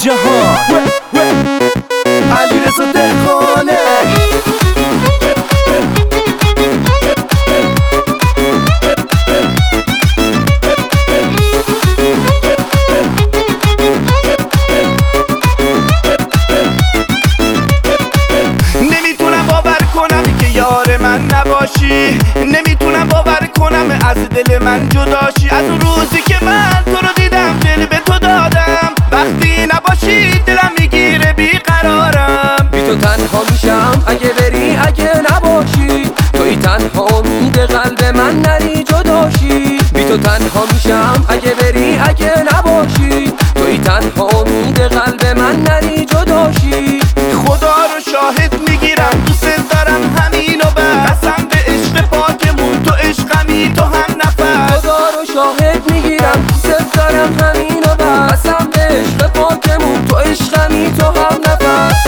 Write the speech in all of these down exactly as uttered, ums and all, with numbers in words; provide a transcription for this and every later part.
جهان علیرضا دهقانه. نمیتونم باور کنم که یار من نباشی، نمیتونم باور کنم از دل من جداشی. از اون روزی که من تو رو دیدم دل به تو دادم، وقتی نباشی دلم میگیره بیقرارم. بی تو تنها میشم اگه بری اگه نباشی، توی تنها امید قلب من نری جداشی. بی تو تنها میشم اگه بری اگه نباشی، توی تنها امید قلب من نری جداشی. خدا رو شاهد میگیرم دوست دارم همینو بس، قسم به عشق پاکمون تو عشقمی تو هم نفس. خدا رو شاهد میگیرم دوست دارم همینو بس، قسم به عشق پاکمون تو عشقمی تو هم نفس.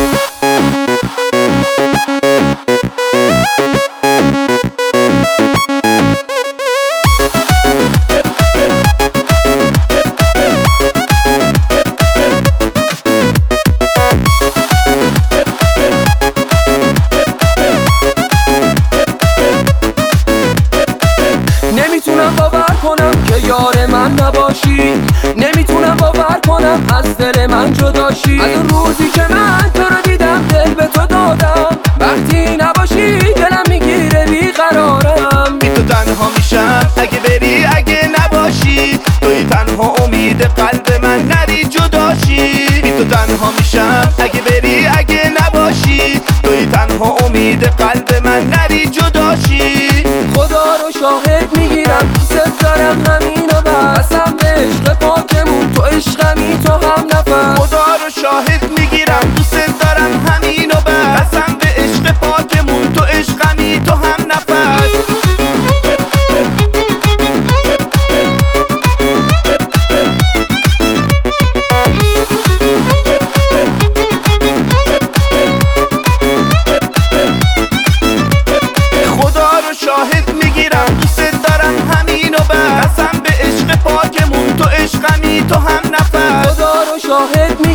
نمیتونم باور کنم که یار من نباشی، نمیتونم باور کنم از دل من جداشی. از اون روزی که من تو رو دیدم دل به تو دادم، وقتی نباشی دلم میگیره بیقرارم. بی تو تنها میشم اگه بری اگه نباشی، توی تنها امید قلب من نری جداشی. بی تو تنها میشم اگه بری اگه نباشی، توی تنها امید قلب من نری جداشی. خدا رو شاهد میگیرم دوست دارم همینو بس، قسم به عشق پاکمون تو عشقمی تو هم نفس. خدا رو شاهد میگیرم دوست دارم همینو بس، قسم به عشق پاکمون تو عشقمی تو هم نفس. خدا رو شاهد میگیرم دوست دارم همینو بس، قسم به عشق پاکمون تو عشقمی تو هم نفس. خدا رو شاهد